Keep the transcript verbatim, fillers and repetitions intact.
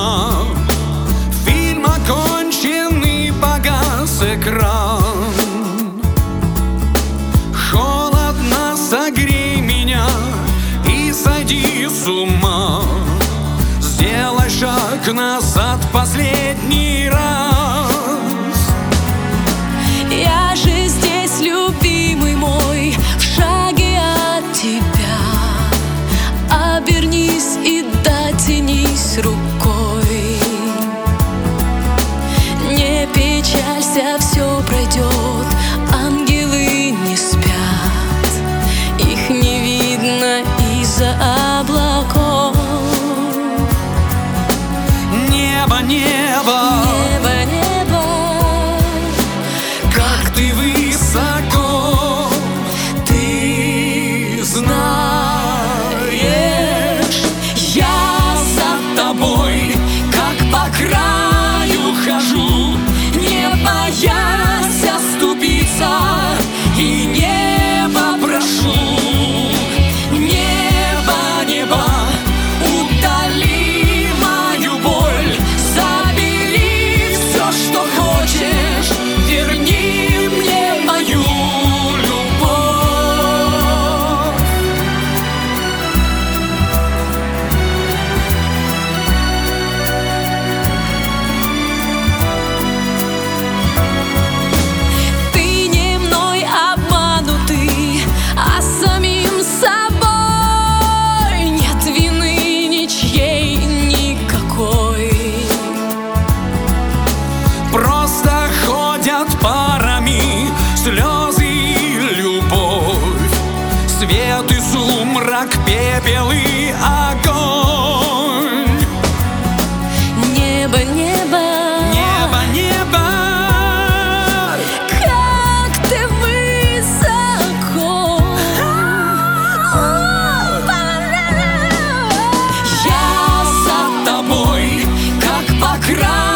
ума. Фильм окончен и погас экран. Холодно, согрей меня и сойди с ума. Сделай шаг назад последний раз. Я же здесь, любимый мой, в шаге от тебя. Обернись и дотянись рукой. Не печалься, все пройдет, ангелы не спят. Их не видно из-за облаков. Небо, небо, Небо, небо, как ты высоко, ты знаешь, я за тобой, как по краю хожу, не боясь оступиться, и небо прошу. Небо, небо, утоли мою боль, забери все, что хочешь, верни мне мою любовь. ты не мной обманутый, а самим собой. Нет вины ничьей никакой. Просто ходят парами слезы и любовь, свет и сумрак, пепел и огонь. Небо, небо, Небо, небо, как ты высоко. я за тобой, как по краю